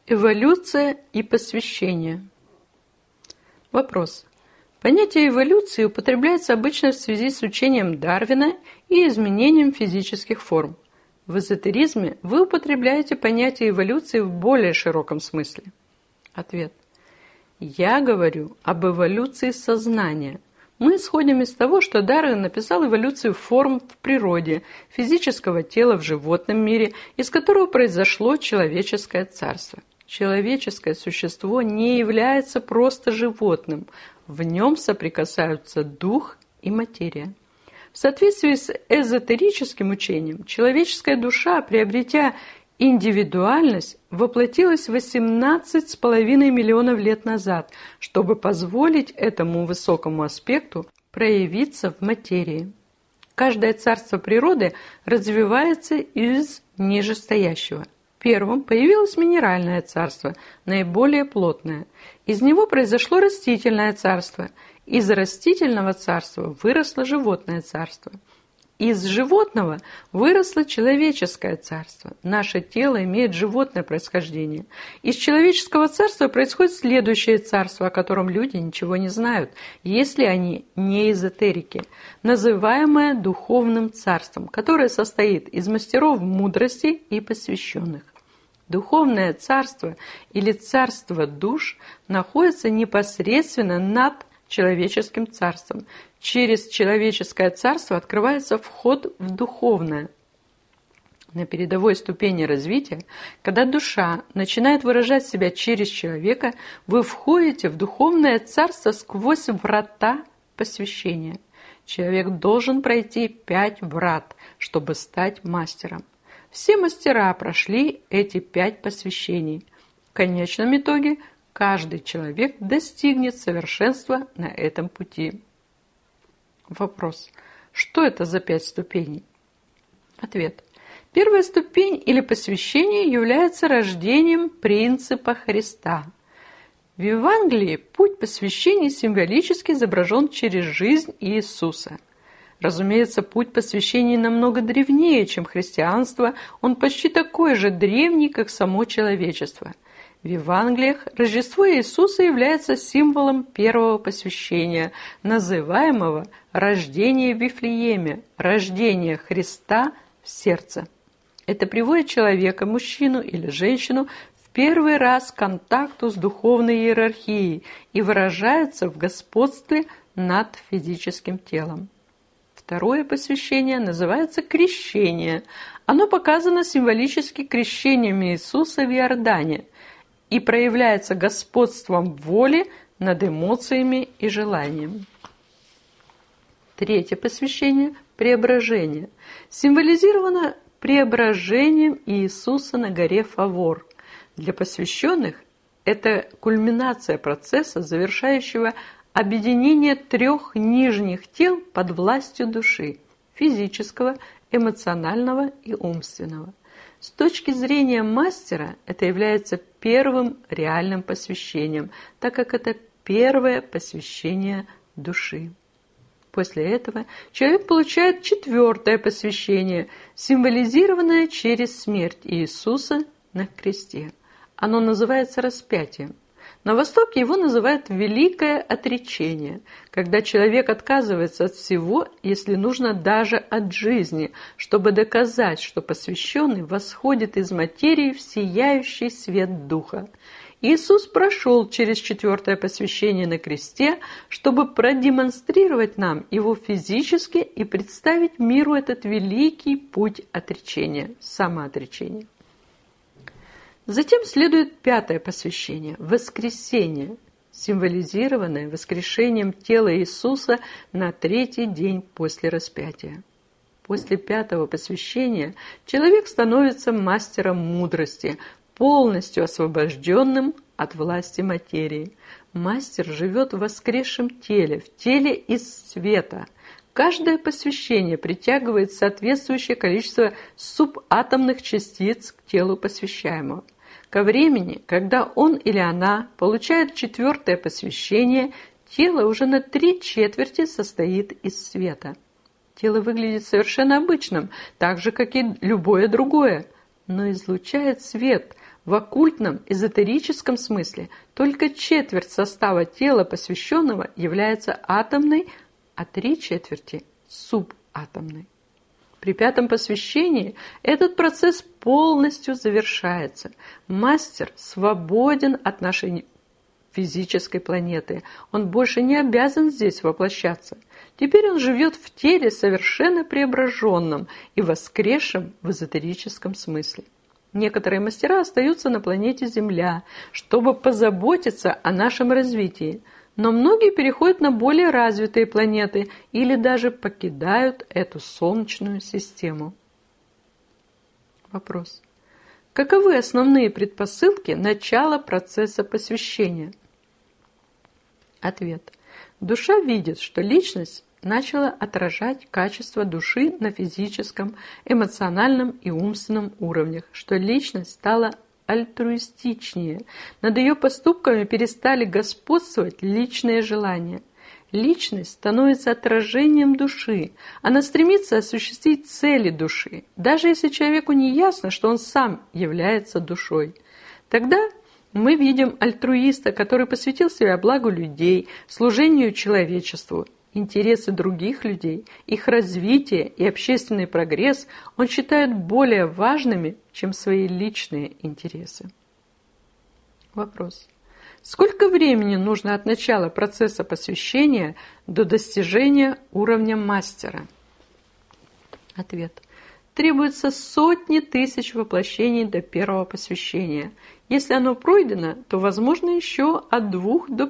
Эволюция и посвящение. Вопрос. Понятие эволюции употребляется обычно в связи с учением Дарвина и изменением физических форм. В эзотеризме вы употребляете понятие эволюции в более широком смысле. Ответ. Я говорю об эволюции сознания. Мы исходим из того, что Дарвин написал эволюцию форм в природе, физического тела в животном мире, из которого произошло человеческое царство. Человеческое существо не является просто животным. В нем соприкасаются дух и материя. В соответствии с эзотерическим учением, человеческая душа, приобретя индивидуальность, воплотилась 18,5 миллионов лет назад, чтобы позволить этому высокому аспекту проявиться в материи. Каждое царство природы развивается из нижестоящего. Первым появилось минеральное царство, наиболее плотное. Из него произошло растительное царство. Из растительного царства выросло животное царство. Из животного выросло человеческое царство. Наше тело имеет животное происхождение. Из человеческого царства происходит следующее царство, о котором люди ничего не знают, если они не эзотерики, называемое духовным царством, которое состоит из мастеров мудрости и посвященных. Духовное царство или царство душ находится непосредственно над человеческим царством. Через человеческое царство открывается вход в духовное. На передовой ступени развития, когда душа начинает выражать себя через человека, вы входите в духовное царство сквозь врата посвящения. Человек должен пройти 5 врат, чтобы стать мастером. Все мастера прошли эти 5 посвящений. В конечном итоге каждый человек достигнет совершенства на этом пути. Вопрос. Что это за 5 ступеней? Ответ. Первая ступень или посвящение является рождением принципа Христа. В Евангелии путь посвящения символически изображен через жизнь Иисуса. Разумеется, путь посвящения намного древнее, чем христианство, он почти такой же древний, как само человечество. В Евангелиях Рождество Иисуса является символом первого посвящения, называемого рождение в Вифлееме, рождение Христа в сердце. Это приводит человека, мужчину или женщину, в первый раз к контакту с духовной иерархией и выражается в господстве над физическим телом. Второе посвящение называется крещение. Оно показано символически крещением Иисуса в Иордане и проявляется господством воли над эмоциями и желанием. Третье посвящение – преображение. Символизировано преображением Иисуса на горе Фавор. Для посвященных это кульминация процесса, завершающего объединение 3 нижних тел под властью души – физического, эмоционального и умственного. С точки зрения мастера это является первым реальным посвящением, так как это первое посвящение души. После этого человек получает 4-е посвящение, символизированное через смерть Иисуса на кресте. Оно называется распятием. На Востоке его называют «великое отречение», когда человек отказывается от всего, если нужно даже от жизни, чтобы доказать, что посвященный восходит из материи в сияющий свет Духа. Иисус прошел через 4-е посвящение на кресте, чтобы продемонстрировать нам его физически и представить миру этот великий путь отречения, самоотречения. Затем следует 5-е посвящение – воскресение, символизированное воскрешением тела Иисуса на 3-й день после распятия. После 5-го посвящения человек становится мастером мудрости, полностью освобожденным от власти материи. Мастер живет в воскресшем теле, в теле из света. Каждое посвящение притягивает соответствующее количество субатомных частиц к телу посвящаемого. Ко времени, когда он или она получает 4-е посвящение, тело уже на 3/4 состоит из света. Тело выглядит совершенно обычным, так же, как и любое другое, но излучает свет, В оккультном, эзотерическом смысле только четверть состава тела посвященного является атомной, а 3/4 – субатомной. При 5-м посвящении этот процесс полностью завершается. Мастер свободен от нашей физической планеты. Он больше не обязан здесь воплощаться. Теперь он живет в теле совершенно преображенном и воскресшем в эзотерическом смысле. Некоторые мастера остаются на планете Земля, чтобы позаботиться о нашем развитии, но многие переходят на более развитые планеты или даже покидают эту Солнечную систему. Вопрос. Каковы основные предпосылки начала процесса посвящения? Ответ. Душа видит, что личность начала отражать качество души на физическом, эмоциональном и умственном уровнях, что личность стала альтруистичнее, над ее поступками перестали господствовать личные желания. Личность становится отражением души, она стремится осуществить цели души, даже если человеку не ясно, что он сам является душой. Тогда мы видим альтруиста, который посвятил себя благу людей, служению человечеству. Интересы других людей, их развитие и общественный прогресс он считает более важными, чем свои личные интересы. Вопрос. Сколько времени нужно от начала процесса посвящения до достижения уровня мастера? Ответ. Требуется сотни тысяч воплощений до первого посвящения. Если оно пройдено, то возможно еще от 2 до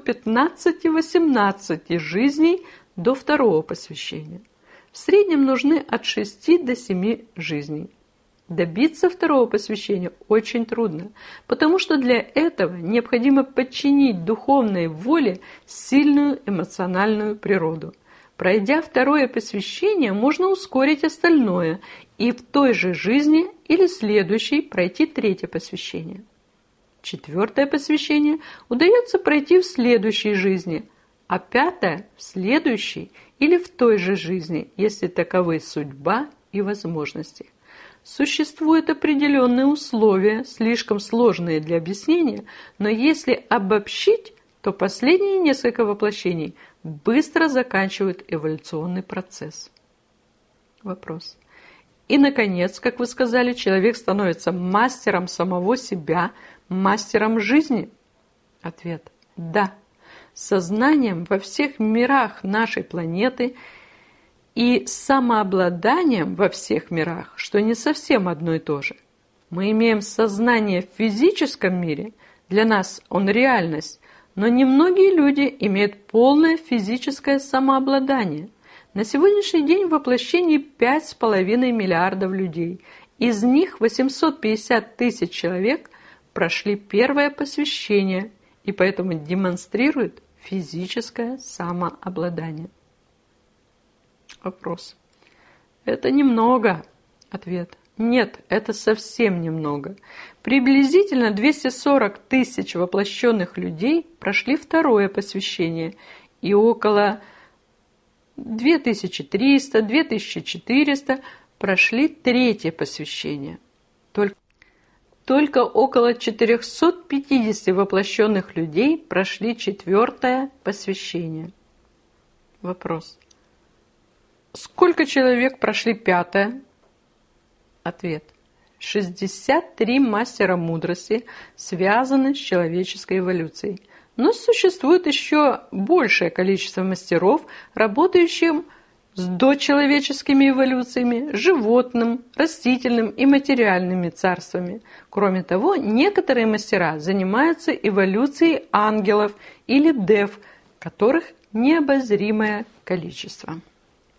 15-18 жизней до второго посвящения. В среднем нужны от 6 до 7 жизней. Добиться второго посвящения очень трудно, потому что для этого необходимо подчинить духовной воле сильную эмоциональную природу. Пройдя второе посвящение, можно ускорить остальное и в той же жизни или следующей пройти 3-е посвящение. 4-е посвящение удается пройти в следующей жизни, а 5-е в следующей или в той же жизни, если таковы судьба и возможности. Существуют определенные условия, слишком сложные для объяснения, но если обобщить, то последние несколько воплощений быстро заканчивают эволюционный процесс. Вопрос. И, наконец, как вы сказали, человек становится мастером самого себя, мастером жизни? Ответ. Да. Сознанием во всех мирах нашей планеты и самообладанием во всех мирах, что не совсем одно и то же. Мы имеем сознание в физическом мире, для нас он реальность, но немногие люди имеют полное физическое самообладание. На сегодняшний день в воплощении 5,5 миллиардов людей. Из них 850 тысяч человек прошли первое посвящение и поэтому демонстрируют физическое самообладание. Вопрос. Это немного. Ответ. Нет, это совсем немного. Приблизительно 240 тысяч воплощенных людей прошли второе посвящение, и около 2300-2400 прошли 3-е посвящение. Только около 450 воплощенных людей прошли 4-е посвящение. Вопрос. Сколько человек прошли 5-е? Ответ. 63 мастера мудрости связаны с человеческой эволюцией. Но существует еще большее количество мастеров, работающих с дочеловеческими эволюциями, животным, растительным и материальными царствами. Кроме того, некоторые мастера занимаются эволюцией ангелов или дев, которых необозримое количество.